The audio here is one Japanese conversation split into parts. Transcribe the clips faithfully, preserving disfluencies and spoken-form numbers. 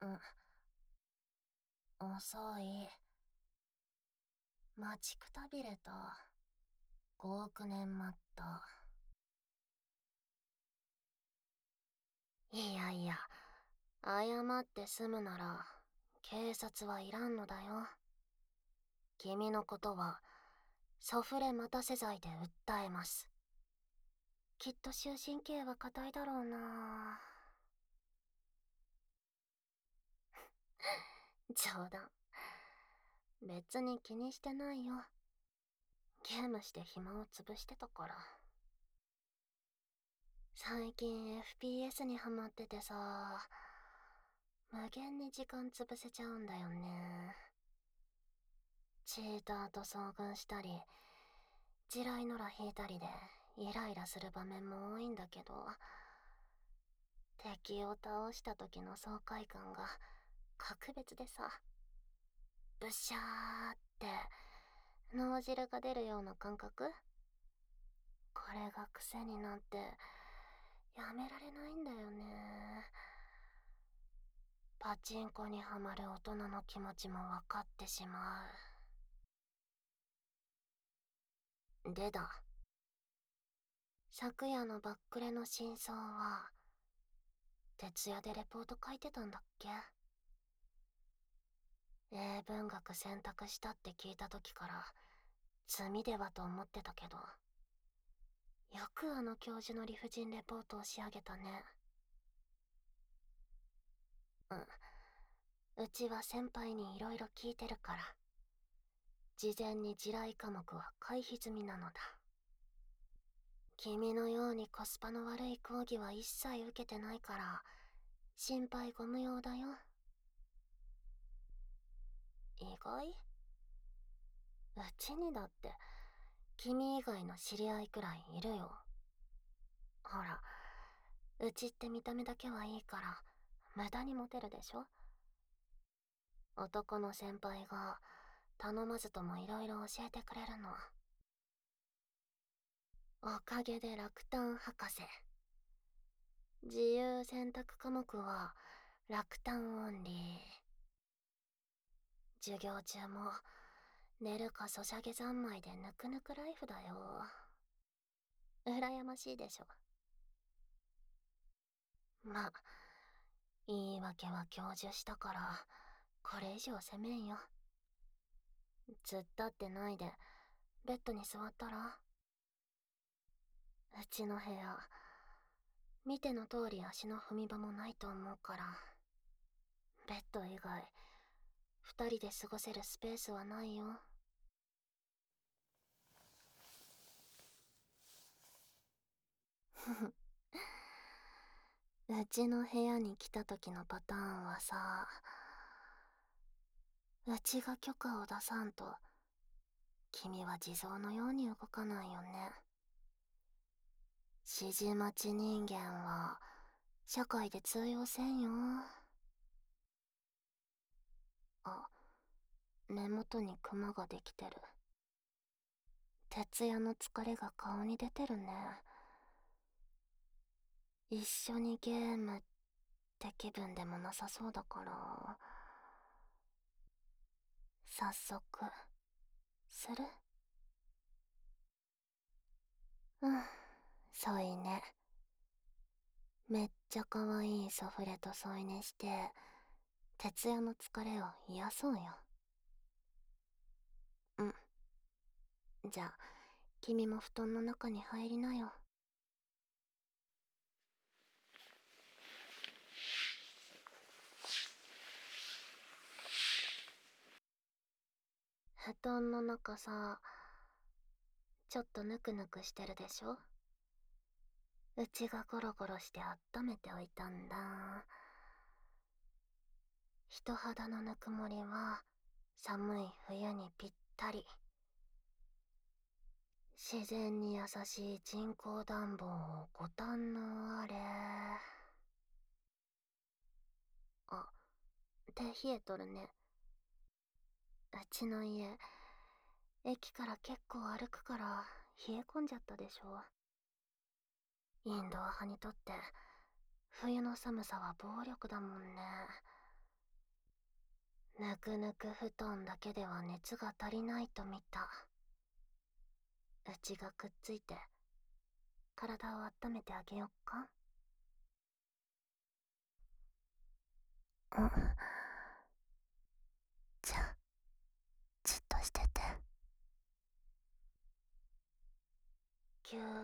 うん、遅い。待ちくたびれた。ごおく年待った。いやいや、謝って済むなら、警察はいらんのだよ。君のことは、ソフレ待たせ罪で訴えます。きっと終身刑は固いだろうな。冗談。別に気にしてないよ。ゲームして暇を潰してたから。最近 エフピーエス にハマっててさ、無限に時間潰せちゃうんだよね。チーターと遭遇したり、地雷のら引いたりでイライラする場面も多いんだけど、敵を倒した時の爽快感が格別でさ、ブシャーって脳汁が出るような感覚。これが癖になってやめられないんだよね。パチンコにはまる大人の気持ちも分かってしまう。でだ、昨夜のバックレの真相は徹夜でレポート書いてたんだっけ？英文学選択したって聞いた時から罪ではと思ってたけど、よくあの教授の理不尽レポートを仕上げたね。うん、うちは先輩に色々聞いてるから、事前に地雷科目は回避済みなのだ。君のようにコスパの悪い講義は一切受けてないから、心配ご無用だよ。意外？うちにだって、君以外の知り合いくらいいるよ。ほら、うちって見た目だけはいいから、無駄にモテるでしょ？男の先輩が、頼まずとも色々教えてくれるの。おかげで落胆博士。自由選択科目は、落胆オンリー。授業中も、寝るかソシャゲ三昧でぬくぬくライフだよ。羨ましいでしょ。ま、言い訳は教授したから、これ以上責めんよ。突っ立ってないで、ベッドに座ったら？うちの部屋、見ての通り足の踏み場もないと思うから、ベッド以外、二人で過ごせるスペースはないよ。ふふ。うちの部屋に来た時のパターンはさ、うちが許可を出さんと、君は地蔵のように動かないよね。指示待ち人間は、社会で通用せんよ。あ、根元にクマができてる。徹夜の疲れが顔に出てるね。一緒にゲームって気分でもなさそうだから、早速、する？うん、そういね。めっちゃ可愛いソフレと添い寝して、徹夜の疲れを癒そうよ。うん。じゃあ、君も布団の中に入りなよ。布団の中さ、ちょっとぬくぬくしてるでしょ？うちがゴロゴロして温めておいたんだ。人肌のぬくもりは寒い冬にぴったり。自然に優しい人工暖房をご堪能あれ。あ、手冷えとるね。うちの家、駅から結構歩くから冷え込んじゃったでしょ。インドア派にとって冬の寒さは暴力だもんね。 ぬくぬく布団だけでは熱が足りないと見た。うちがくっついて体を温めてあげよっか。うん。じゃあじっとしてて。ぎゅー。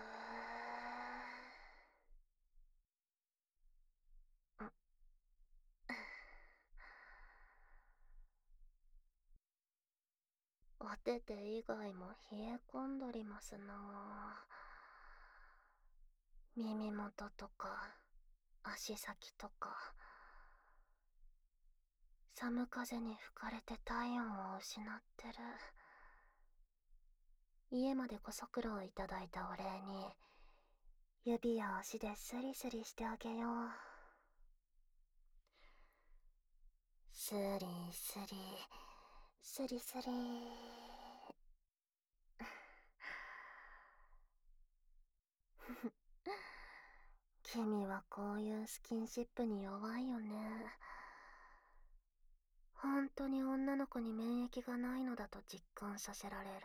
お手手以外も冷え込んどりますな。耳元とか足先とか、寒風に吹かれて体温を失ってる。家までご足労いただいたお礼に指や足でスリスリしてあげよう。スリスリスリスリ。君はこういうスキンシップに弱いよね。本当に女の子に免疫がないのだと実感させられる。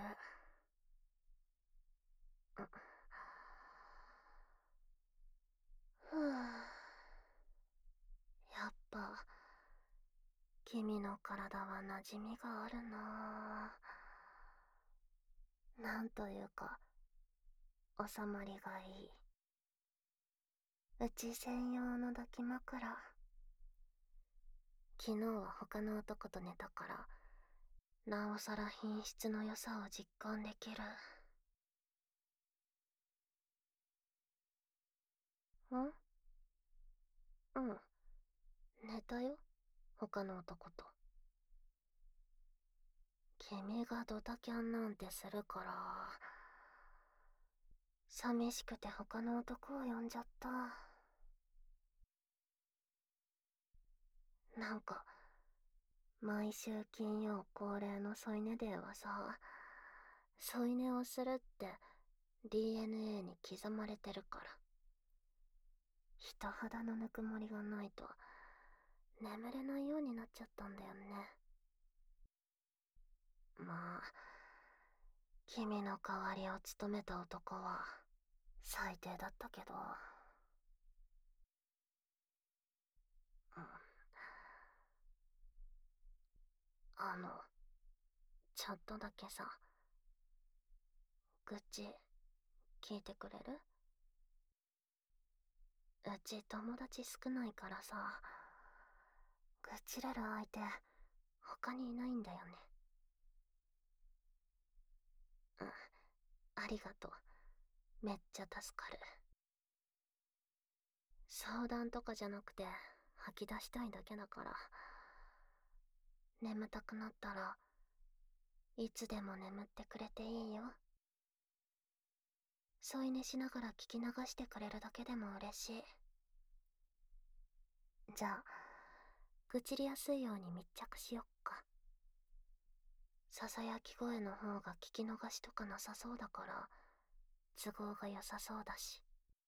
ふぅ。やっぱ君の体は馴染みがあるなぁ。なんというか収まりがいい。うち専用の抱き枕。昨日は他の男と寝たからなおさら品質の良さを実感できる。ん？うん、寝たよ、他の男と。君がドタキャンなんてするから寂しくて他の男を呼んじゃった。なんか毎週金曜恒例の添い寝デーはさ、添い寝をするって ディーエヌエー に刻まれてるから、人肌のぬくもりがないと眠れないようになっちゃったんだよね。まあ君の代わりを務めた男は最低だったけど、うん、あのちょっとだけさ、愚痴聞いてくれる？うち友達少ないからさ、愚痴れる相手他にいないんだよね。うん、ありがとう、めっちゃ助かる。相談とかじゃなくて吐き出したいだけだから。眠たくなったらいつでも眠ってくれていいよ。添い寝しながら聞き流してくれるだけでも嬉しい。じゃあ愚痴りやすいように密着しよっか。ささやき声の方が聞き逃しとかなさそうだから都合が良さそうだし。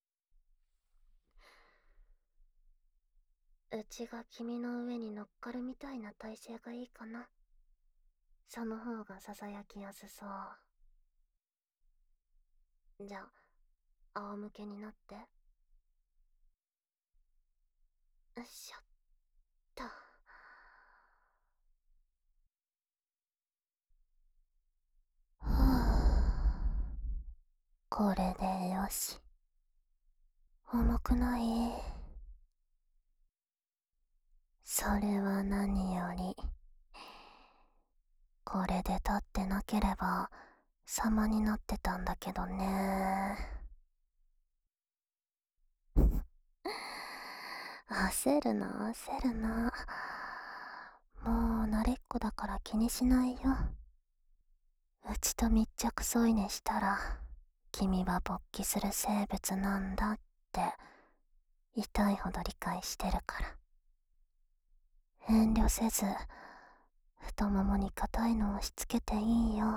うちが君の上に乗っかるみたいな体勢がいいかな。その方がささやきやすそう。じゃあ仰向けになって。よいしょっと。ふぅ。これでよし。重くない？それは何より。これで立ってなければ様になってたんだけどね。焦るな焦るな。もう慣れっこだから気にしないよ。うちと密着添い寝したら君は勃起する生物なんだって痛いほど理解してるから。遠慮せず太ももに硬いのを押し付けていいよ。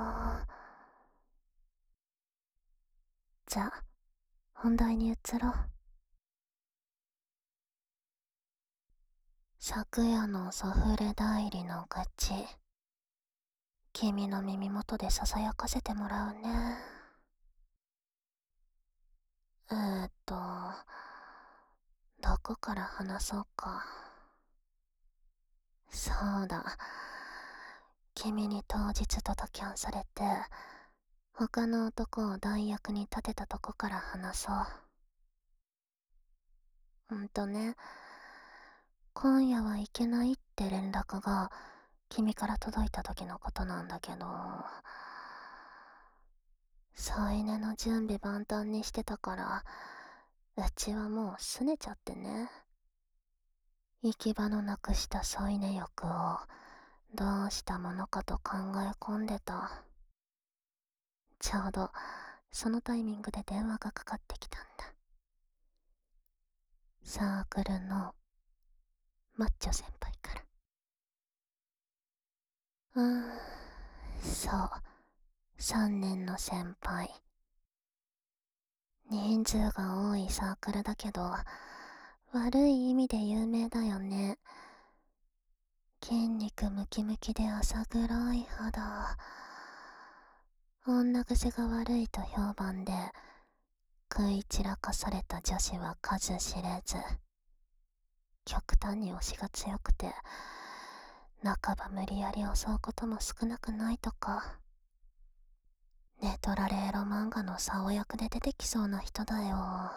じゃあ本題に移ろう。 昨夜のソフレ代理の愚痴、君の耳元で囁かせてもらうね。えーっと、どこから話そうか。そうだ。君に当日ドタキャンされて、他の男を代役に立てたとこから話そう。んとね、今夜は行けないって連絡が君から届いた時のことなんだけど、添い寝の準備万端にしてたから、うちはもう拗ねちゃってね。行き場のなくした添い寝欲をどうしたものかと考え込んでた。ちょうどそのタイミングで電話がかかってきたんだ。サークルのマッチョ先輩から。うーん、そう、さんねんの先輩。人数が多いサークルだけど、悪い意味で有名だよね。筋肉ムキムキで浅黒い肌。女癖が悪いと評判で、食い散らかされた女子は数知れず。極端に推しが強くて、半ば無理やり襲うことも少なくないとか。ネトラレエロ漫画の竿役で出てきそうな人だよ。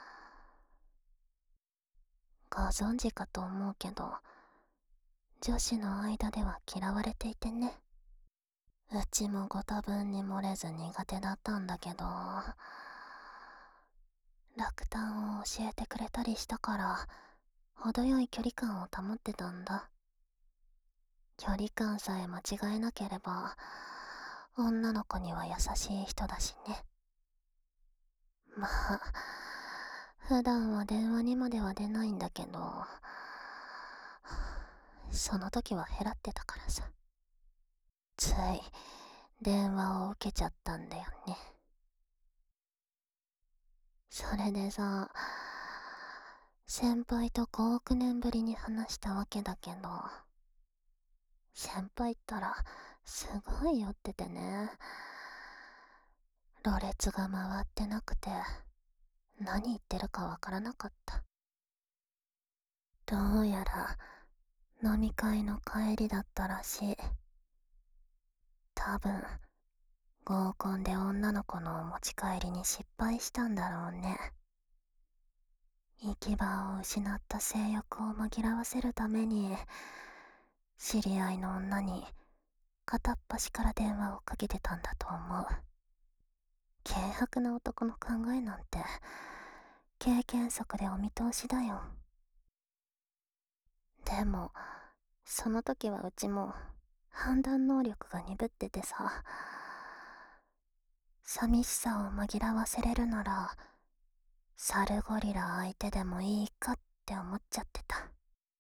ご存知かと思うけど、女子の間では嫌われていてね。うちもご多分に漏れず苦手だったんだけど、落胆を教えてくれたりしたから、程よい距離感を保ってたんだ。距離感さえ間違えなければ、女の子には優しい人だしね。まあ、普段は電話にまでは出ないんだけど、その時は減らってたからさ。つい、電話を受けちゃったんだよね。それでさ、先輩とごおくねんぶりに話したわけだけど、先輩ったら、すごい酔っててね。ろれつが回ってなくて、何言ってるかわからなかった。どうやら、飲み会の帰りだったらしい。多分、合コンで女の子のお持ち帰りに失敗したんだろうね。行き場を失った性欲を紛らわせるために、知り合いの女に片っ端から電話をかけてたんだと思う。軽薄な男の考えなんて、経験則でお見通しだよ。でも、その時はうちも判断能力が鈍っててさ、寂しさを紛らわせれるなら、サルゴリラ相手でもいいかって思っちゃってた。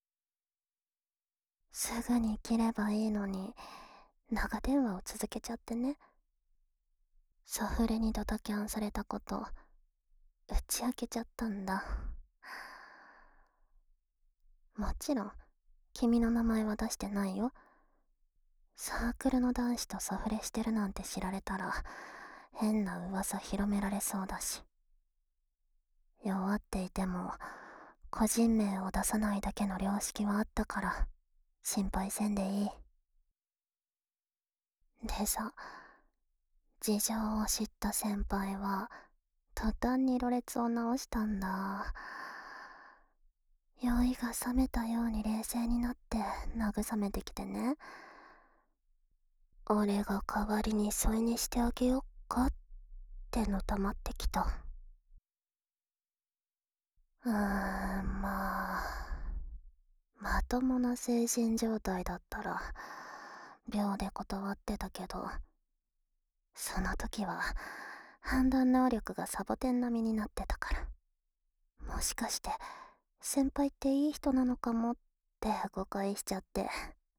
すぐに切ればいいのに、長電話を続けちゃってね。ソフレにドタキャンされたこと、打ち明けちゃったんだ。もちろん、君の名前は出してないよ。サークルの男子とソフレしてるなんて知られたら、変な噂広められそうだし。弱っていても、個人名を出さないだけの良識はあったから、心配せんでいい。でさ、事情を知った先輩は、途端にろれつを直したんだ。酔いが冷めたように冷静になって慰めてきてね。俺が代わりに添い寝してあげよっかってのたまってきた。うーん、まあ、まともな精神状態だったら、秒で断ってたけど、その時は判断能力がサボテン並みになってたから。もしかして、先輩っていい人なのかもって誤解しちゃって。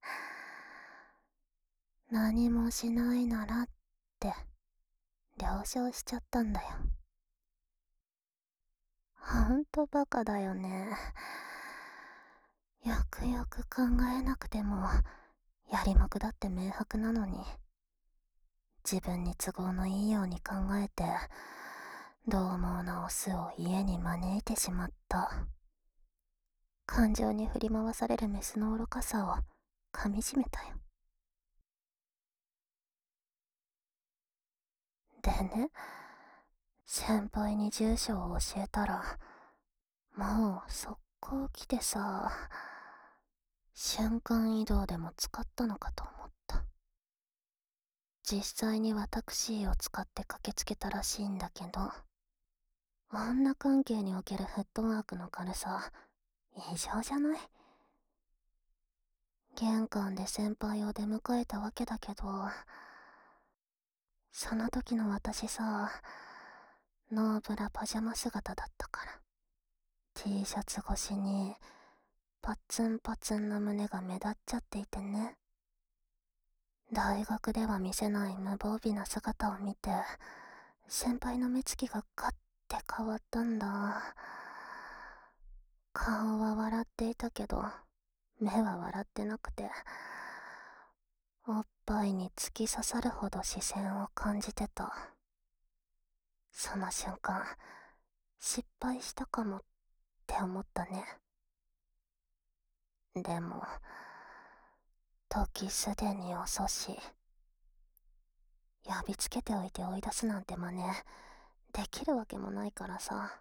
何もしないならって了承しちゃったんだよ。ほんとバカだよね。 よくよく考えなくてもやりもくだって明白なのに、自分に都合のいいように考えて獰猛なオスを家に招いてしまった。感情に振り回されるメスの愚かさをかみしめたよ。でね、先輩に住所を教えたら、もう速攻来てさ、瞬間移動でも使ったのかと思った。実際にはタクシーを使って駆けつけたらしいんだけど、女関係におけるフットワークの軽さ、異常じゃない？玄関で先輩を出迎えたわけだけど、その時の私さ、ノーブラパジャマ姿だったから、T シャツ越しにパツンパツンな胸が目立っちゃっていてね。大学では見せない無防備な姿を見て、先輩の目つきがガッて変わったんだ。顔は笑っていたけど、目は笑ってなくて、おっぱいに突き刺さるほど視線を感じてた。その瞬間、失敗したかもって思ったね。でも、時すでに遅し、呼びつけておいて追い出すなんて真似できるわけもないからさ。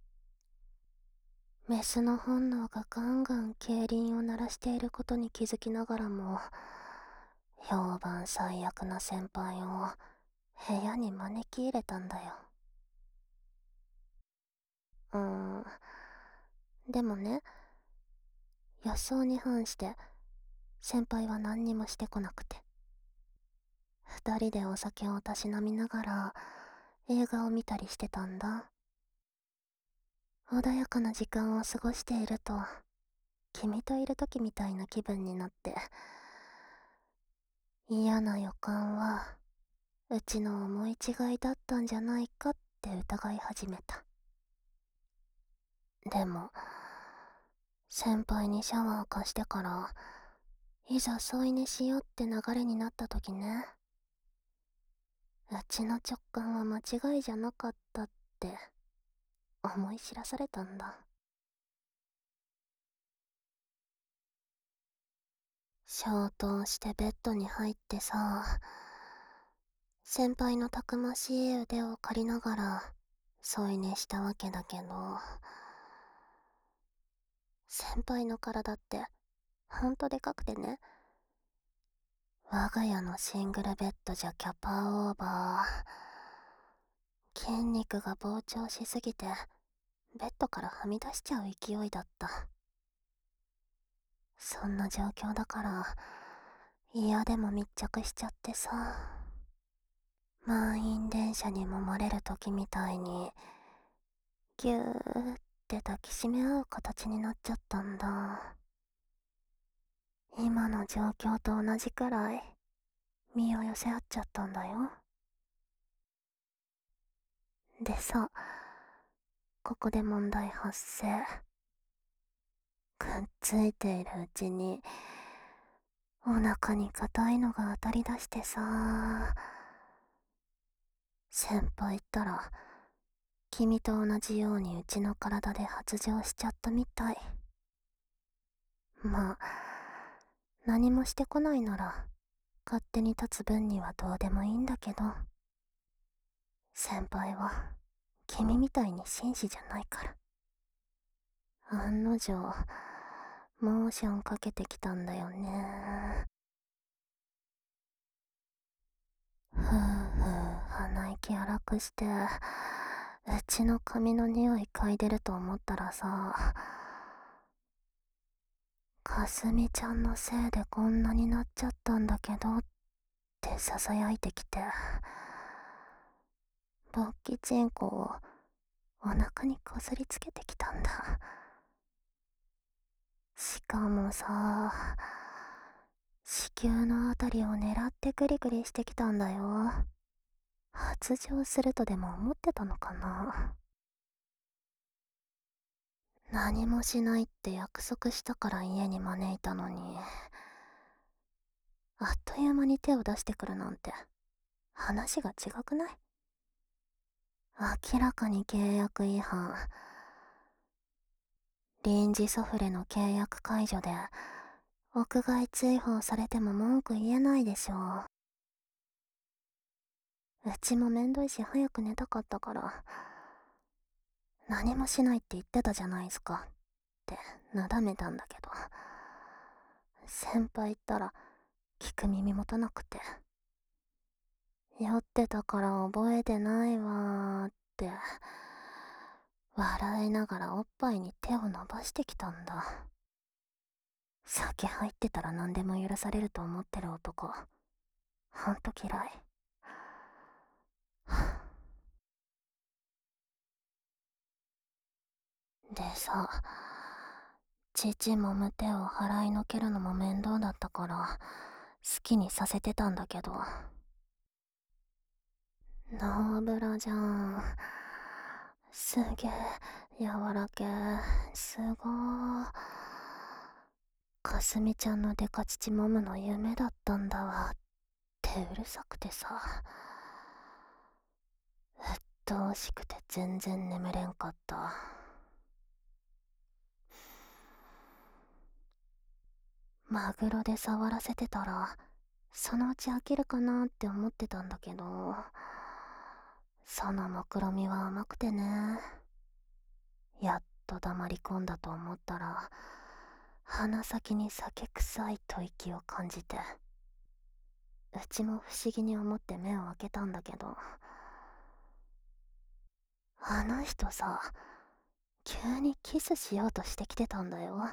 メスの本能がガンガン競輪を鳴らしていることに気づきながらも、評判最悪な先輩を部屋に招き入れたんだよ。うーん。でもね、予想に反して先輩は何にもしてこなくて、二人でお酒をたしなみながら映画を見たりしてたんだ。穏やかな時間を過ごしていると、君といる時みたいな気分になって、嫌な予感はうちの思い違いだったんじゃないかって疑い始めた。でも、先輩にシャワー貸してから、いざ添い寝しようって流れになった時ね、うちの直感は間違いじゃなかったって思い知らされたんだ。消灯してベッドに入ってさ、先輩のたくましい腕を借りながら添い寝したわけだけど、先輩の体ってほんとでかくてね、我が家のシングルベッドじゃキャパオーバー、筋肉が膨張しすぎてベッドからはみ出しちゃう勢いだった。そんな状況だから嫌でも密着しちゃってさ、満員電車に揉まれる時みたいにぎゅーって抱きしめ合う形になっちゃったんだ。今の状況と同じくらい身を寄せ合っちゃったんだよ。でさ、ここで問題発生。くっついているうちにお腹に硬いのが当たり出してさ、先輩ったら君と同じようにうちの体で発情しちゃったみたい。まあ、何もしてこないなら勝手に立つ分にはどうでもいいんだけど、先輩は君みたいに紳士じゃないから。案の定、モーションかけてきたんだよね。ふうふう鼻息荒くして、うちの髪の匂い嗅いでると思ったらさ、かすみちゃんのせいでこんなになっちゃったんだけどって囁いてきて、勃起チンコをお腹にこすりつけてきたんだ。しかもさ、子宮のあたりを狙ってグリグリしてきたんだよ。発情するとでも思ってたのかな。 何もしないって約束したから家に招いたのに、あっという間に手を出してくるなんて話が違くない？明らかに契約違反。臨時ソフレの契約解除で屋外追放されても文句言えないでしょう。うちもめんどいし早く寝たかったから、何もしないって言ってたじゃないすかってなだめたんだけど、先輩言ったら聞く耳持たなくて、酔ってたから覚えてないわーって笑いながらおっぱいに手を伸ばしてきたんだ。酒入ってたら何でも許されると思ってる男、ほんと嫌い。でさ、父揉む手を払いのけるのも面倒だったから好きにさせてたんだけど、ノーブラじゃん。すげえ柔らけー、すごー。かすみちゃんのデカ乳揉むの夢だったんだわってうるさくてさ、うっとうしくて全然眠れんかった。マグロで触らせてたらそのうち飽きるかなって思ってたんだけど、その目論みは甘くてね。やっと黙り込んだと思ったら鼻先に酒臭い吐息を感じて、うちも不思議に思って目を開けたんだけど、あの人さ、急にキスしようとしてきてたんだよ。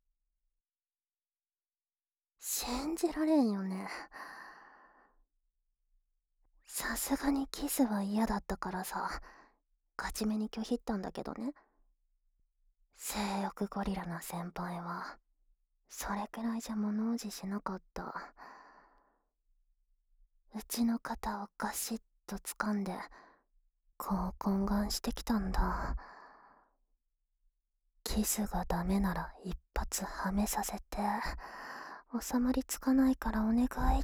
信じられんよね。さすがにキスは嫌だったからさ、ガチめに拒否ったんだけどね。性欲ゴリラな先輩はそれくらいじゃ物おじしなかった。うちの肩をガシッと掴んでこう懇願してきたんだ。キスがダメなら一発はめさせて、収まりつかないからお願いって。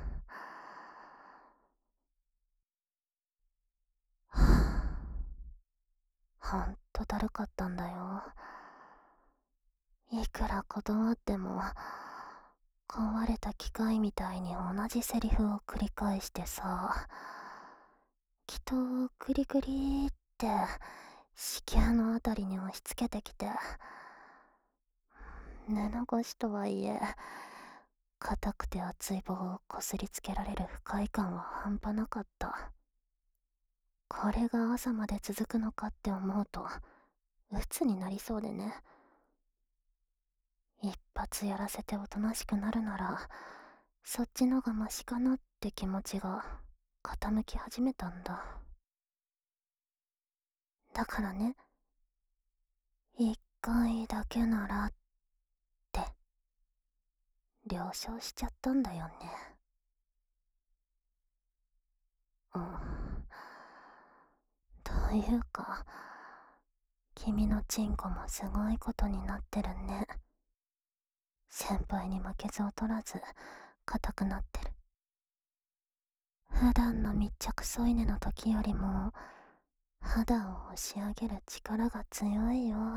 ほんとだるかったんだよ。いくら断っても壊れた機械みたいに同じセリフを繰り返してさ、きっとグリグリって子宮のあたりに押し付けてきて、布越しとはいえ硬くて熱い棒をこすりつけられる不快感は半端なかった。これが朝まで続くのかって思うと鬱になりそうでね。一発やらせておとなしくなるならそっちのがマシかなって気持ちが傾き始めたんだ。だからね、一回だけならって了承しちゃったんだよね。うん。というか、君のチンコもすごいことになってるね。先輩に負けず劣らず硬くなってる。普段の密着添い寝の時よりも肌を押し上げる力が強いよ。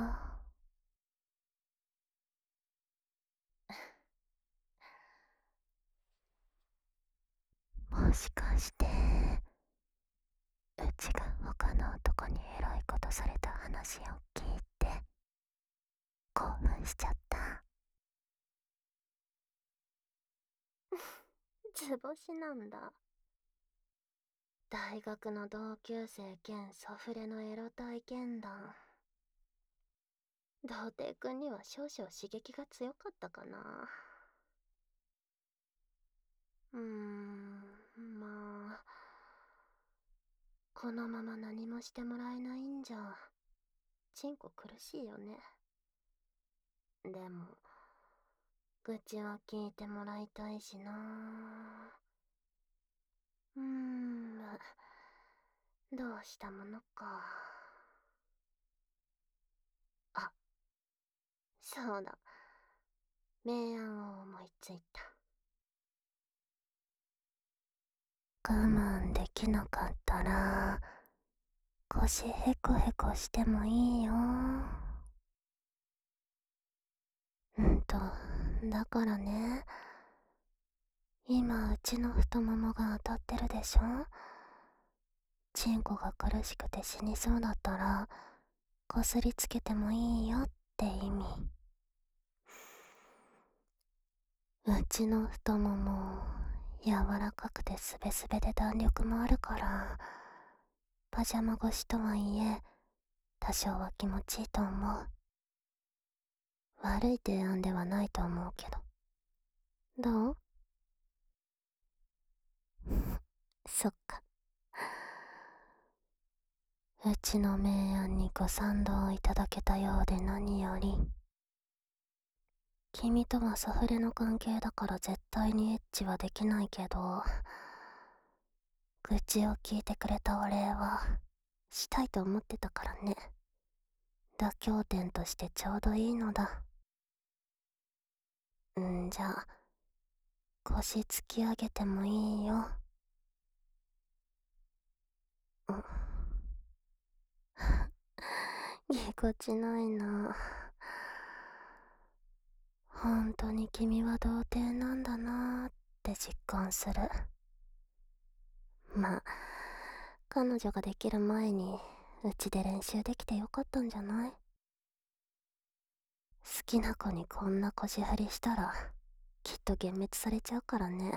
もしかしてうちが他の男にエロいことされた話を聞いて興奮しちゃった？図星なんだ。大学の同級生兼ソフレのエロ体験談。童貞くんには少々刺激が強かったかな。うーん、まあこのまま何もしてもらえないんじゃチンコ苦しいよね。でも愚痴は聞いてもらいたいしな。うーん、どうしたものか。 そうだ。明暗を思いついた。我慢できなかったら、腰ヘコヘコしてもいいよ。うんと、だからね、今うちの太ももが当たってるでしょ。チンコが苦しくて死にそうだったら、こすりつけてもいいよって意味。うちの太もも、柔らかくてスベスベで弾力もあるから、パジャマ越しとはいえ、多少は気持ちいいと思う。悪い提案ではないと思うけど。どう？そっか。うちの明暗にご賛同いただけたようで何より。君とはサフレの関係だから絶対にエッチはできないけど、愚痴を聞いてくれたお礼はしたいと思ってたからね。妥協点としてちょうどいいのだ。んじゃあ、腰突き上げてもいいよ。うん。ぎこちないな。本当に君は童貞なんだなーって実感する。まあ、彼女ができる前にうちで練習できてよかったんじゃない？好きな子にこんな腰張りしたらきっと幻滅されちゃうからね。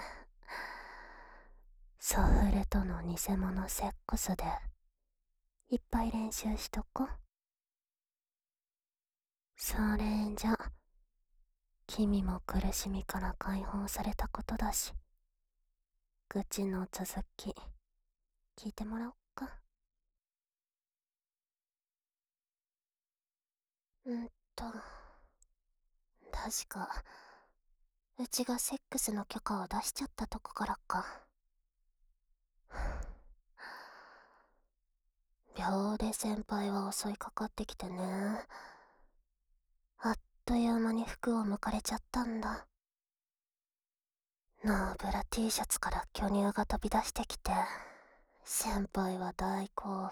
ソフレとの偽物セックスでいっぱい練習しとこ。それじゃ君も苦しみから解放されたことだし、愚痴の続き聞いてもらおっか。うんと確かうちがセックスの許可を出しちゃったとこからか。秒で先輩は襲いかかってきてね、あっという間に服を剥かれちゃったんだ。ノーブラ T シャツから巨乳が飛び出してきて、先輩は大興奮。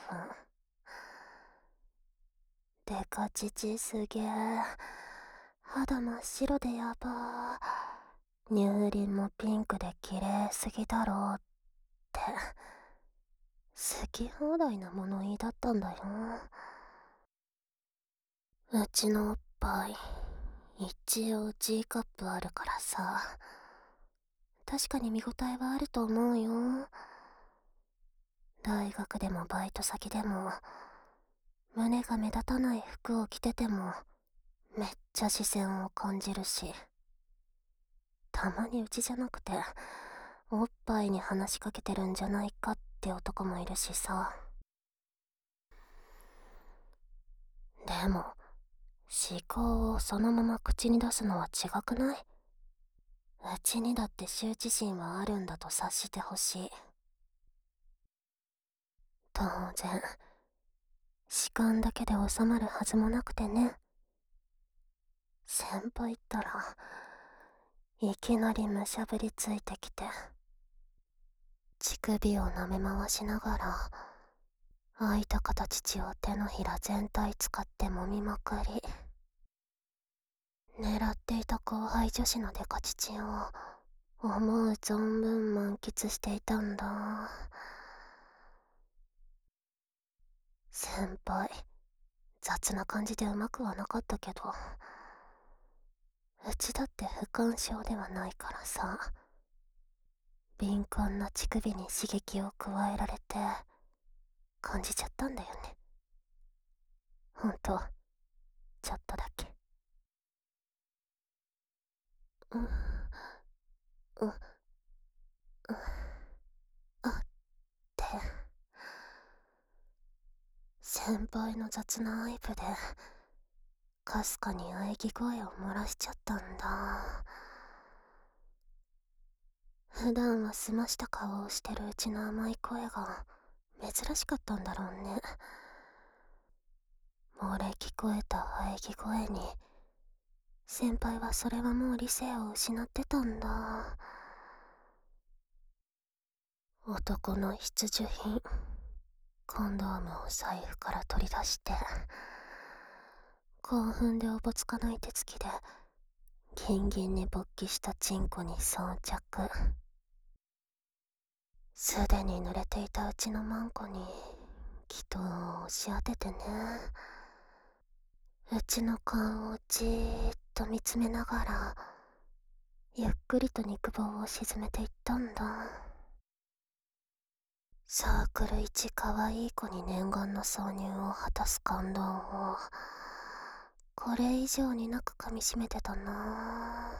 デカ乳すげえ、肌真っ白でやばー、乳輪もピンクで綺麗すぎだろうって好き放題な物言いだったんだよ。うちのおっぱい一応 G カップあるからさ、確かに見応えはあると思うよ。大学でもバイト先でも胸が目立たない服を着ててもめっちゃ視線を感じるし、たまにうちじゃなくておっぱいに話しかけてるんじゃないかって男もいるしさ。でも思考をそのまま口に出すのは違くない？うちにだって羞恥心はあるんだと察してほしい。当然弛緩だけで収まるはずもなくてね。先輩ったらいきなりむしゃぶりついてきて、乳首を舐め回しながら開いた片乳を手のひら全体使って揉みまくり、狙っていた後輩女子のデカ乳を思う存分満喫していたんだ。先輩雑な感じでうまくはなかったけど、うちだって不干渉ではないからさ、敏感な乳首に刺激を加えられて感じちゃったんだよね。ほんとちょっとだけ。うん、う、う、あって先輩の雑な愛撫でかすかに喘ぎ声を漏らしちゃったんだ。普段は澄ました顔をしてるうちの甘い声が珍しかったんだろうね。漏れ聞こえた喘ぎ声に先輩はそれはもう理性を失ってたんだ。男の必需品、コンドームを財布から取り出して、興奮でおぼつかない手つきでギンギンに勃起したチンコに装着。すでに濡れていたうちのマンコに気筒を押し当ててね、うちの顔をじーっと見つめながらゆっくりと肉棒を沈めていったんだ。サークル一可愛い子に念願の挿入を果たす感動をこれ以上になく噛みしめてたな。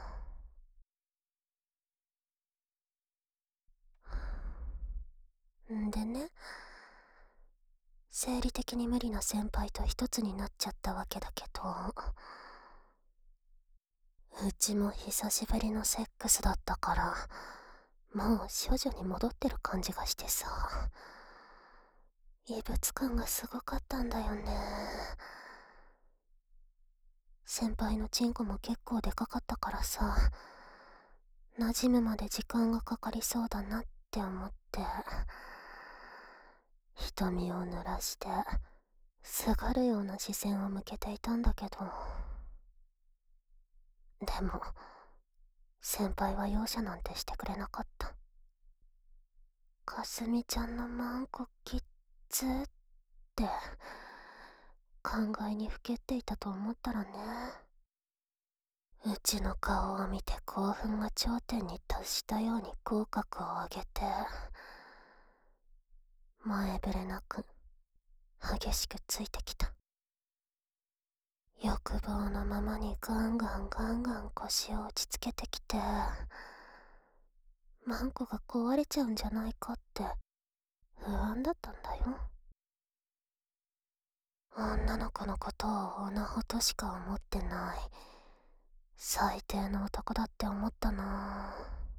んでね、生理的に無理な先輩と一つになっちゃったわけだけど、うちも久しぶりのセックスだったから、もう処女に戻ってる感じがしてさ、異物感がすごかったんだよね。先輩のチンコも結構でかかったからさ、馴染むまで時間がかかりそうだなって思って、瞳を濡らしてすがるような視線を向けていたんだけど、でも先輩は容赦なんてしてくれなかった。かすみちゃんのマンコキッズって考えにふけっていたと思ったらね、うちの顔を見て興奮が頂点に達したように口角を上げて、前触れなく激しくついてきた。欲望のままにガンガンガンガン腰を打ちつけてきて、マンコが壊れちゃうんじゃないかって不安だったんだよ。女の子のことを女ほとしか思ってない最低の男だって思ったな。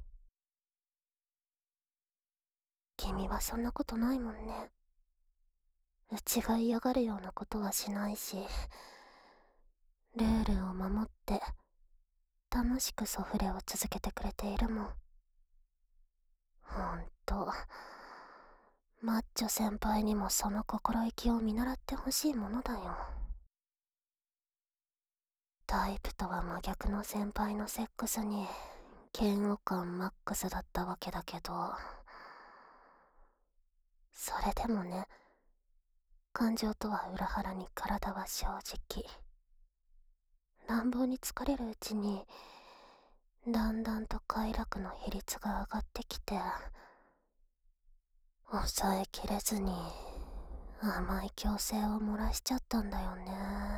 君はそんなことないもんね。うちが嫌がるようなことはしないし、ルールを守って楽しくソフレを続けてくれているもん。ほんとマッチョ先輩にもその心意気を見習ってほしいものだよ。タイプとは真逆の先輩のセックスに嫌悪感マックスだったわけだけど、それでもね、感情とは裏腹に体は正直、乱暴に疲れるうちにだんだんと快楽の比率が上がってきて、抑えきれずに甘い矯正を漏らしちゃったんだよね。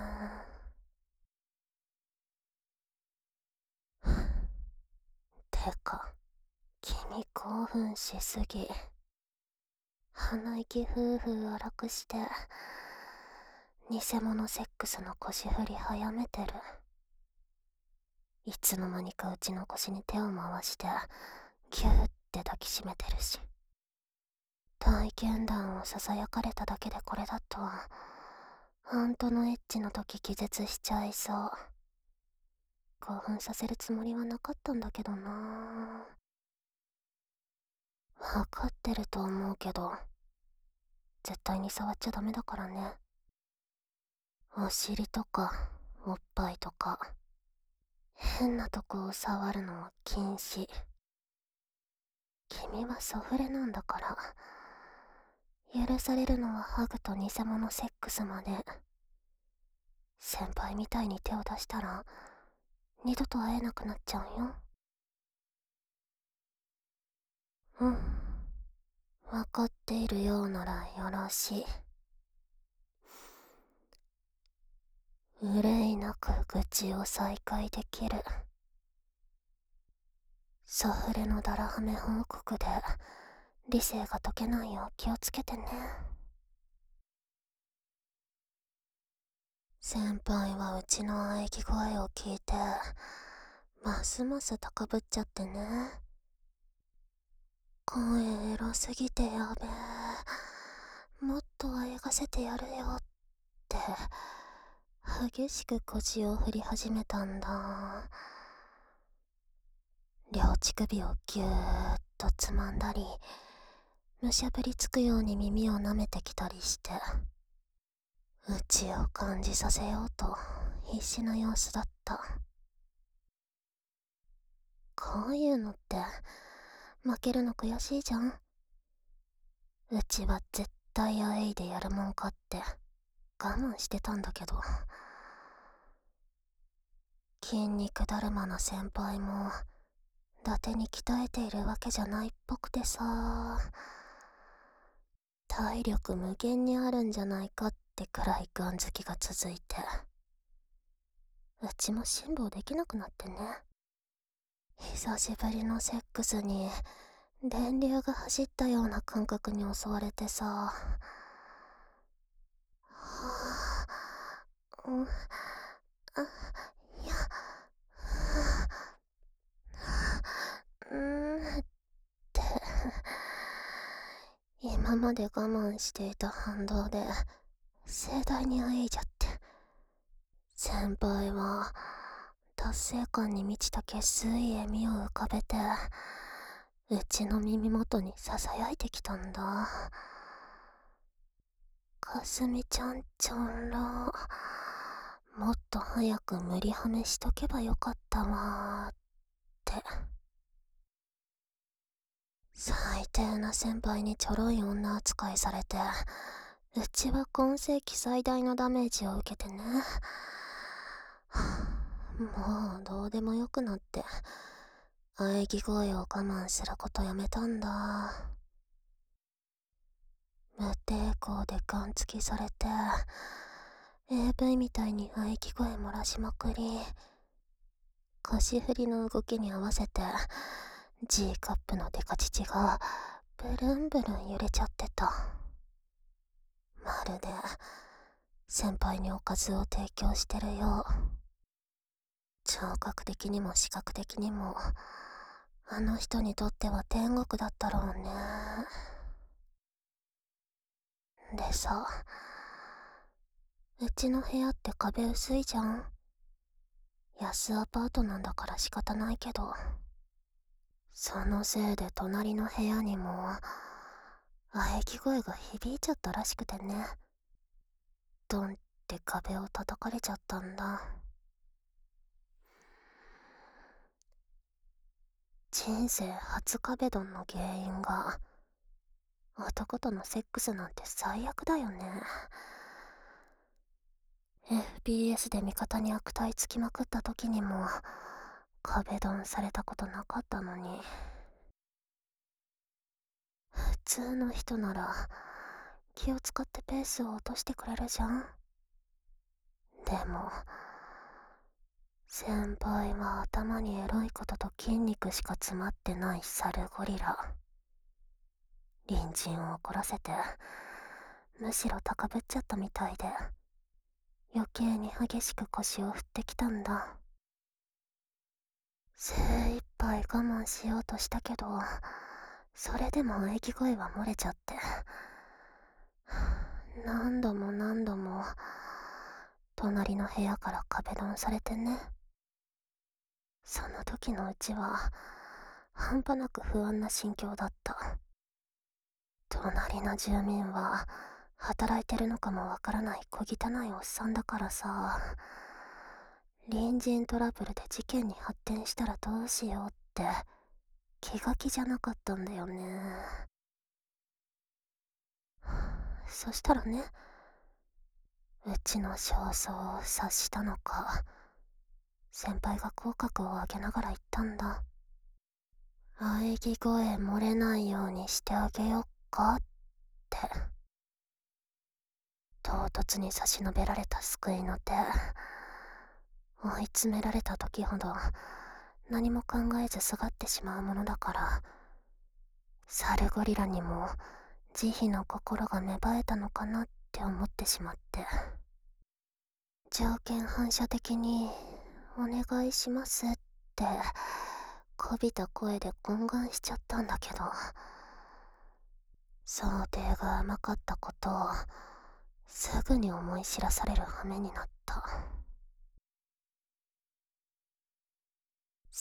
てか君興奮しすぎ。鼻息ふうふう荒くして偽物セックスの腰振り早めてる。いつの間にかうちの腰に手を回してギューって抱きしめてるし、体験談をささやかれただけでこれだと本当のエッチの時気絶しちゃいそう。興奮させるつもりはなかったんだけどな。分かってると思うけど絶対に触っちゃダメだからね。お尻とかおっぱいとか変なとこを触るのは禁止。君はソフレなんだから、許されるのはハグと偽物セックスまで。先輩みたいに手を出したら二度と会えなくなっちゃうよ。うん、分かっているようならよろしい。憂いなく愚痴を再開できる。ソフレのダラハメ報告で理性が解けないよう気をつけてね。先輩はうちの喘ぎ声を聞いてますます高ぶっちゃってね。声エロすぎてやべえ、もっとあやがせてやるよって激しく腰を振り始めたんだ。両乳首をぎゅーっとつまんだり、むしゃぶりつくように耳を舐めてきたりして、内を感じさせようと必死な様子だった。こういうのって負けるの悔しいじゃん。うちは絶対あえいでやるもんかって我慢してたんだけど、筋肉だるまな先輩も伊達に鍛えているわけじゃないっぽくてさ、体力無限にあるんじゃないかってくらいガン好きが続いて、うちも辛抱できなくなってね。久しぶりのセックスに電流が走ったような感覚に襲われてさ、はぁ、うん、あ、いや、うーんって今まで我慢していた反動で盛大にあえいじゃって、先輩は達成感に満ちた血水笑みを浮かべてうちの耳元にささやいてきたんだ。かすみちゃんちょんろ、もっと早く無理はめしとけばよかったわーって。最低な先輩にちょろい女扱いされて、うちは今世紀最大のダメージを受けてね。もうどうでもよくなって喘ぎ声を我慢することやめたんだ。無抵抗でガンつきされて エーブイ みたいに喘ぎ声漏らしまくり、腰振りの動きに合わせて G カップのデカ乳がブルンブルン揺れちゃってた。まるで先輩におかずを提供してるよう。聴覚的にも視覚的にもあの人にとっては天国だったろうね。でさ、うちの部屋って壁薄いじゃん。安アパートなんだから仕方ないけど、そのせいで隣の部屋にも喘ぎ声が響いちゃったらしくてね。ドンって壁を叩かれちゃったんだ。人生初壁ドンの原因が男とのセックスなんて最悪だよね。エフピーエス で味方に悪態つきまくった時にも壁ドンされたことなかったのに。普通の人なら気を使ってペースを落としてくれるじゃん。でも先輩は頭にエロいことと筋肉しか詰まってないサルゴリラ。隣人を怒らせてむしろ高ぶっちゃったみたいで、余計に激しく腰を振ってきたんだ。精一杯我慢しようとしたけど、それでも喘ぎ声は漏れちゃって、何度も何度も隣の部屋から壁ドンされてね。その時のうちは半端なく不安な心境だった。隣の住民は働いてるのかもわからない小汚いおっさんだからさ、隣人トラブルで事件に発展したらどうしようって気が気じゃなかったんだよね。そしたらね、うちの焦燥を察したのか、先輩が口角を上げながら言ったんだ。喘ぎ声漏れないようにしてあげよっかって。唐突に差し伸べられた救いの手。追い詰められた時ほど何も考えずすがってしまうものだから、サルゴリラにも慈悲の心が芽生えたのかなって思ってしまって、条件反射的にお願いしますってこびた声で懇願しちゃったんだけど、想定が甘かったことをすぐに思い知らされる羽目になった。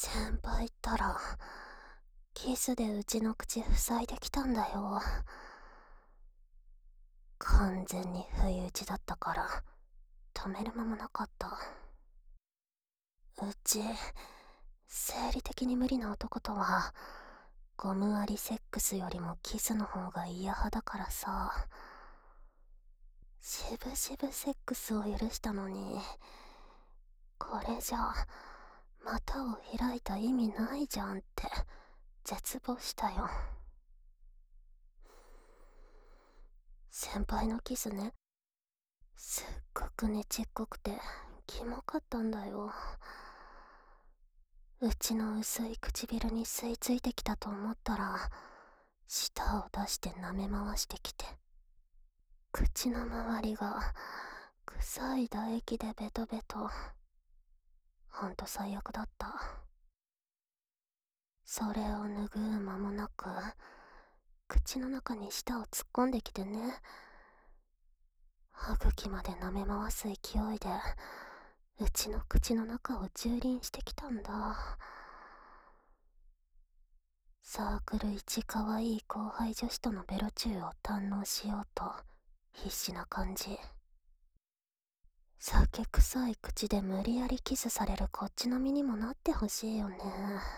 先輩ったら、キスでうちの口塞いできたんだよ。完全に不意打ちだったから、止める間もなかった。うち、生理的に無理な男とは、ゴムありセックスよりもキスの方が嫌派だからさ。しぶしぶセックスを許したのに、これじゃ股を開いた意味ないじゃんって絶望したよ。先輩のキスね、すっごくねちっこくてキモかったんだよ。うちの薄い唇に吸い付いてきたと思ったら、舌を出して舐め回してきて、口の周りが臭い唾液でベトベト。ほんと最悪だった。それを拭う間もなく、口の中に舌を突っ込んできてね、歯茎まで舐め回す勢いでうちの口の中を蹂躙してきたんだ。サークル一可愛い後輩女子とのベロチューを堪能しようと必死な感じ。酒臭い口で無理やりキスされるこっちの身にもなってほしいよね。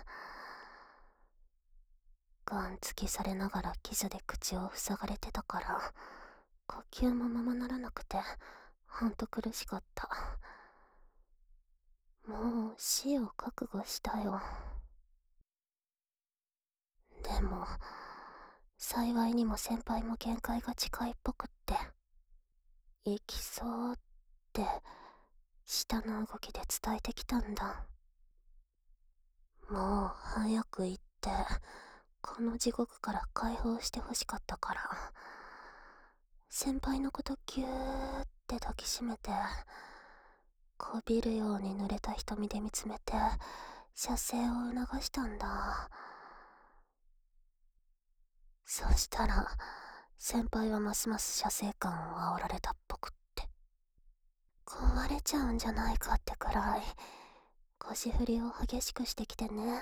ガンつきされながらキスで口を塞がれてたから、呼吸もままならなくてほんと苦しかった。もう死を覚悟したよ。でも幸いにも先輩も限界が近いっぽくって、行きそうって舌の動きで伝えてきたんだ。もう早く行ってこの地獄から解放してほしかったから、先輩のことギューって抱きしめて、こびるように濡れた瞳で見つめて射精を促したんだ。そしたら先輩はますます射精感を煽られたっぽくって、壊れちゃうんじゃないかってくらい腰振りを激しくしてきてね。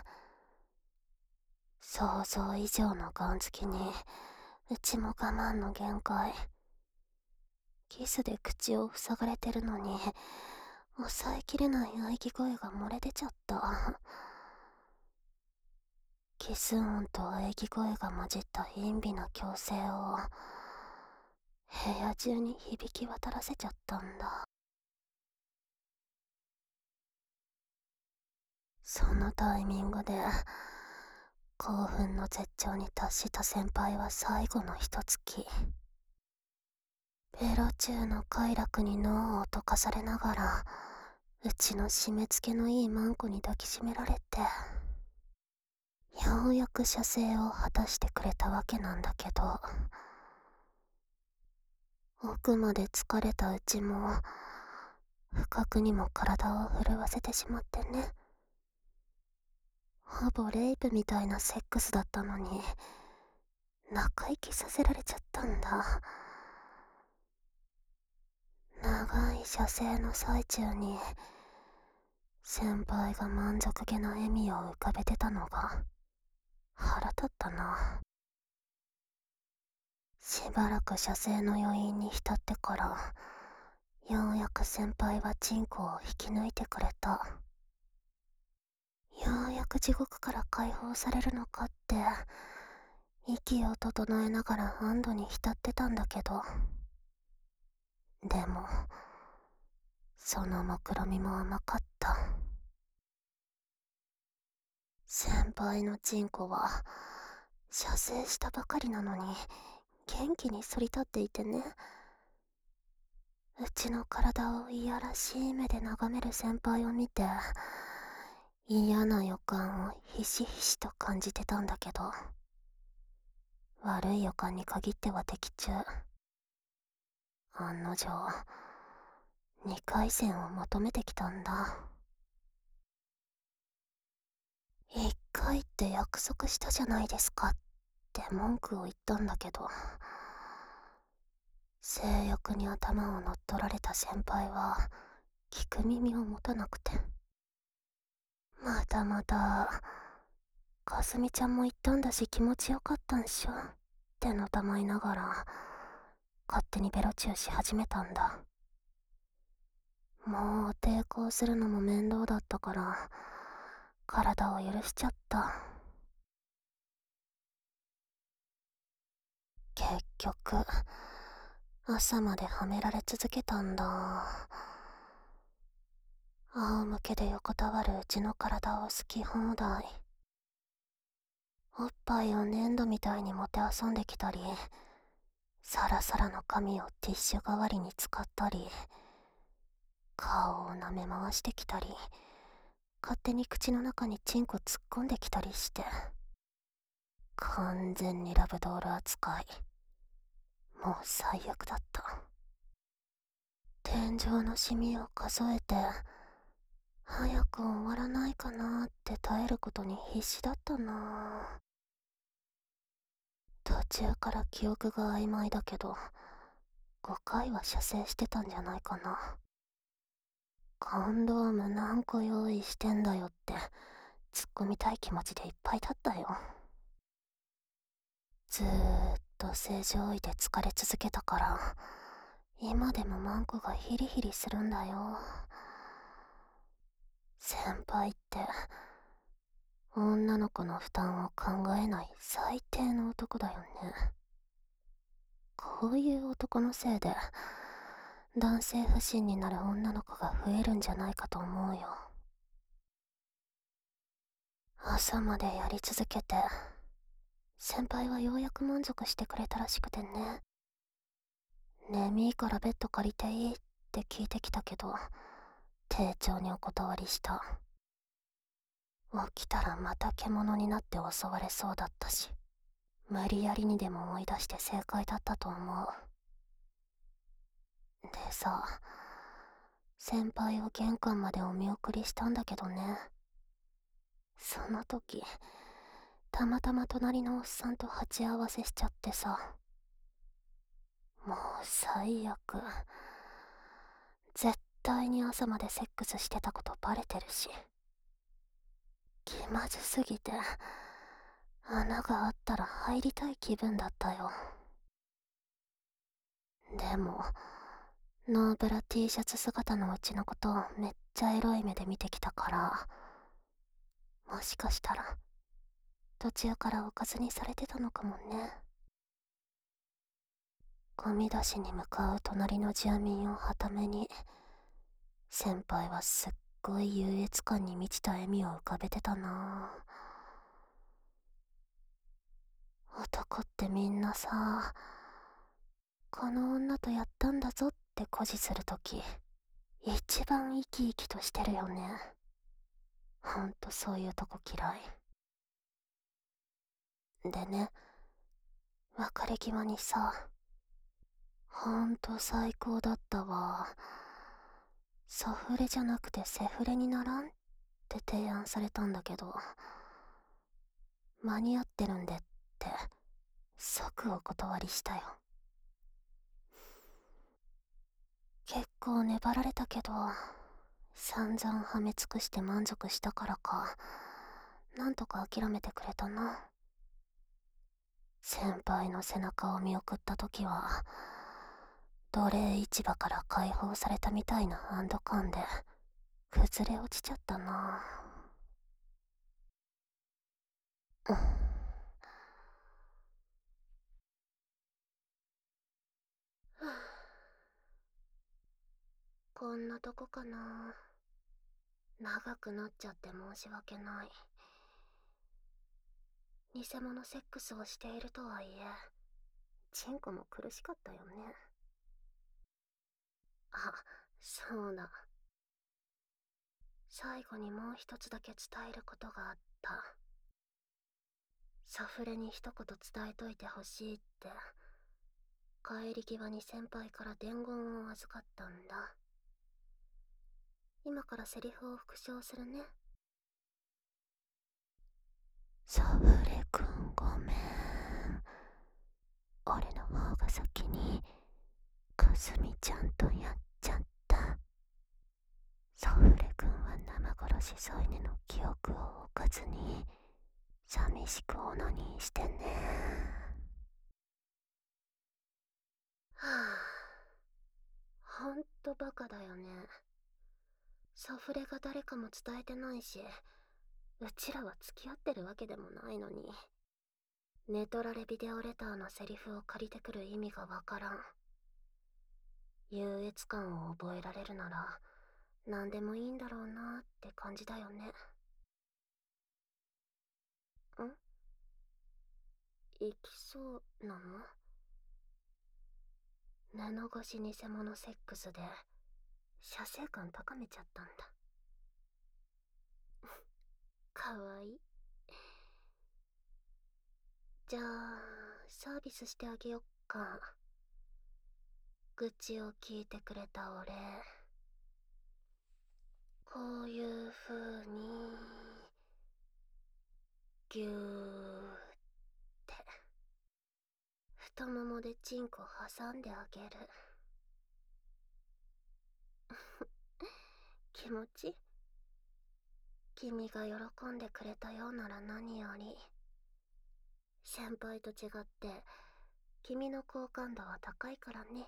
想像以上のガンつきにうちも我慢の限界。キスで口を塞がれてるのに抑えきれない喘ぎ声が漏れ出ちゃった。キス音と喘ぎ声が混じった陰微な強声を部屋中に響き渡らせちゃったんだ。そのタイミングで興奮の絶頂に達した先輩は最後の一突き。ベロ中の快楽に脳を溶かされながら、うちの締め付けのいいマンコに抱きしめられて、ようやく射精を果たしてくれたわけなんだけど、奥まで疲れたうちも不覚にも体を震わせてしまってね。ほぼレイプみたいなセックスだったのに中息させられちゃったんだ。長い射精の最中に先輩が満足げな笑みを浮かべてたのが腹立ったな。しばらく射精の余韻に浸ってから、ようやく先輩はチンコを引き抜いてくれた。ようやく地獄から解放されるのかって息を整えながら安堵に浸ってたんだけど、でもその目論みも甘かった。先輩のチンコは射精したばかりなのに元気に反り立っていてね、うちの体をいやらしい目で眺める先輩を見て嫌な予感をひしひしと感じてたんだけど、悪い予感に限っては的中。案の定にかい戦を求めてきたんだ。いっかいって約束したじゃないですかって文句を言ったんだけど、性欲に頭を乗っ取られた先輩は聞く耳を持たなくて、 またまた、かすみちゃんも言ったんだし気持ちよかったんしょってのたまいながら、勝手にベロチューし始めたんだ。もう抵抗するのも面倒だったから、体を許しちゃった。結局、朝まではめられ続けたんだ。仰向けで横たわるうちの体を好き放題。おっぱいを粘土みたいにもてあそんできたり、サラサラの髪をティッシュ代わりに使ったり、顔を舐め回してきたり、勝手に口の中にチンコ突っ込んできたりして、完全にラブドール扱い。もう最悪だった。天井のシミを数えて、早く終わらないかなって耐えることに必死だったな。途中から記憶が曖昧だけど、ごかいは射精してたんじゃないかな。コンドーム何個用意してんだよって突っ込みたい気持ちでいっぱいだったよ。ずーっと正常位で疲れ続けたから、今でもマンコがヒリヒリするんだよ。先輩って女の子の負担を考えない最低の男だよね。こういう男のせいで男性不信になる女の子が増えるんじゃないかと思うよ。朝までやり続けて、先輩はようやく満足してくれたらしくてね。眠いからベッド借りていいって聞いてきたけど、丁重にお断りした。起きたらまた獣になって襲われそうだったし、無理やりにでも追い出して正解だったと思う。でさ、先輩を玄関までお見送りしたんだけどね。その時、たまたま隣のおっさんと鉢合わせしちゃってさ。もう最悪。絶対に朝までセックスしてたことバレてるし。気まずすぎて、穴があったら入りたい気分だったよ。でも、ノーブラ T シャツ姿のうちのことをめっちゃエロい目で見てきたから、もしかしたら、途中からおかずにされてたのかもね。ゴミ出しに向かう隣の住民をはために、先輩はすっごい優越感に満ちた笑みを浮かべてたな。男ってみんなさ、この女とやったんだぞって誇示するとき、一番生き生きとしてるよね。ほんとそういうとこ嫌い。でね、別れ際にさ、ほんと最高だったわ。ソフレじゃなくてセフレにならんって提案されたんだけど、間に合ってるんでって即お断りしたよ。結構粘られたけど、散々はめ尽くして満足したからか、なんとか諦めてくれたな。先輩の背中を見送った時は、奴隷市場から解放されたみたいな安堵感で崩れ落ちちゃったな。うん。こんなとこかな。長くなっちゃって申し訳ない。偽物セックスをしているとはいえ、チンコも苦しかったよね。あ、そうだ。最後にもう一つだけ伝えることがあった。ソフレに一言伝えといてほしいって、帰り際に先輩から伝言を預かったんだ。今からセリフを復唱するね。ソフレくんごめん。俺の方が先にかすみちゃんとやっちゃった。ソフレくんは生殺し添い寝の記憶を置かずに寂しくオナニーしてね。はあ、ほんとバカだよね。サフレが誰かも伝えてないし、うちらは付き合ってるわけでもないのに、ネトラレビデオレターのセリフを借りてくる意味がわからん。優越感を覚えられるなら何でもいいんだろうなって感じだよね。ん？行きそうなの？布越し偽物セックスで射精感高めちゃったんだ。かわいい。じゃあサービスしてあげよっか。愚痴を聞いてくれたお礼。こういう風にぎゅーって太ももでチンコ挟んであげる。気持ち？君が喜んでくれたようなら何より。先輩と違って君の好感度は高いからね。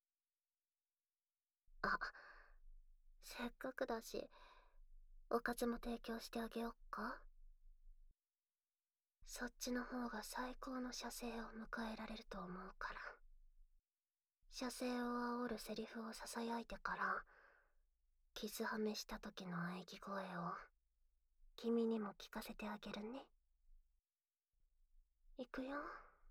あ、せっかくだしおかずも提供してあげよっか。そっちの方が最高の射精を迎えられると思うから。射精を煽るセリフをささやいてからキスハメした時の喘ぎ声を君にも聞かせてあげるね。いくよ。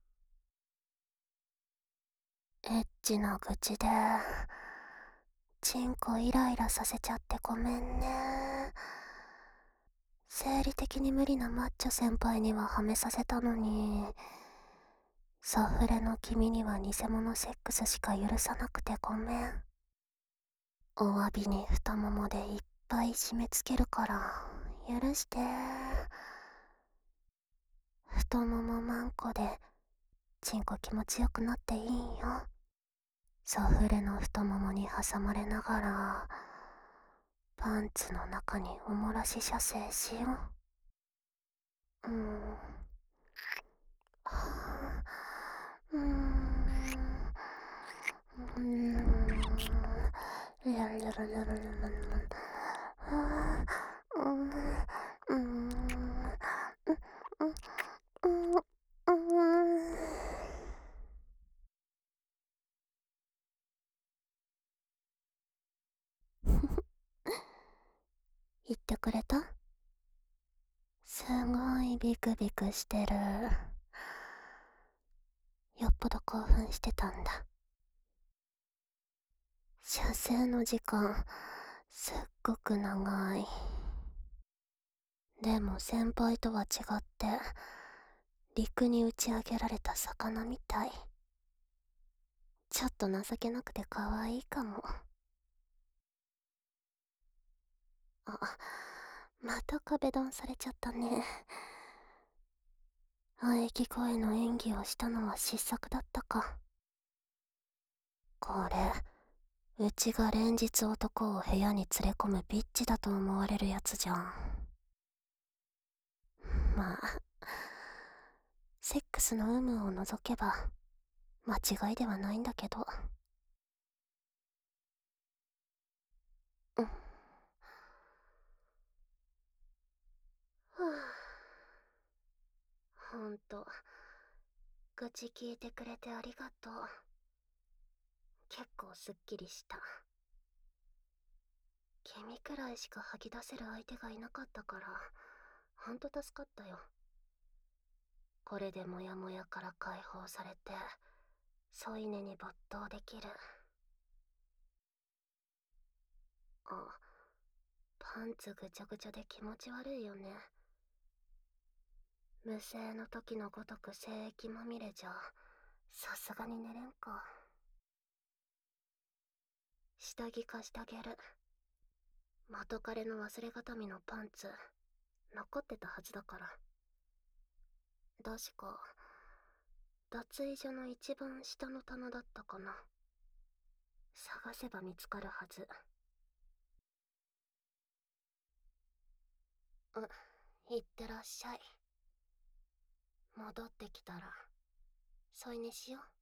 エッチな口でチンコイライラさせちゃってごめんね。生理的に無理なマッチョ先輩にははめさせたのに、サフレの君には偽物セックスしか許さなくてごめん。お詫びに太ももでいっぱい締め付けるから許して。太ももマンコでチンコ気持ちよくなっていいんよ。サフレの太ももに挟まれながらパンツの中におもらし射精しよう。うーん。はあ、うーん。うーん。リャルリャルリャルリャルリャル。はあ、うーん。うーん。う、う、う、うーん。言ってくれた？すごいビクビクしてる。よっぽど興奮してたんだ。射精の時間すっごく長い。でも先輩とは違って陸に打ち上げられた魚みたい。ちょっと情けなくて可愛いかも。あ、また壁ドンされちゃったね。喘ぎ声の演技をしたのは失策だったか。これうちが連日男を部屋に連れ込むビッチだと思われるやつじゃん。まあセックスの有無を除けば間違いではないんだけど。うん。はあ、ほんと愚痴聞いてくれてありがとう。結構すっきりした。君くらいしか吐き出せる相手がいなかったからほんと助かったよ。これでモヤモヤから解放されて添い寝に没頭できる。あ、パンツぐちゃぐちゃで気持ち悪いよね。無声の時のごとく精液まみれじゃさすがに寝れんか。下着貸してあげる。元彼の忘れがたみのパンツ残ってたはずだから。確か脱衣所の一番下の棚だったかな。探せば見つかるはず。 う、いってらっしゃい。戻ってきたら、添い寝しよう。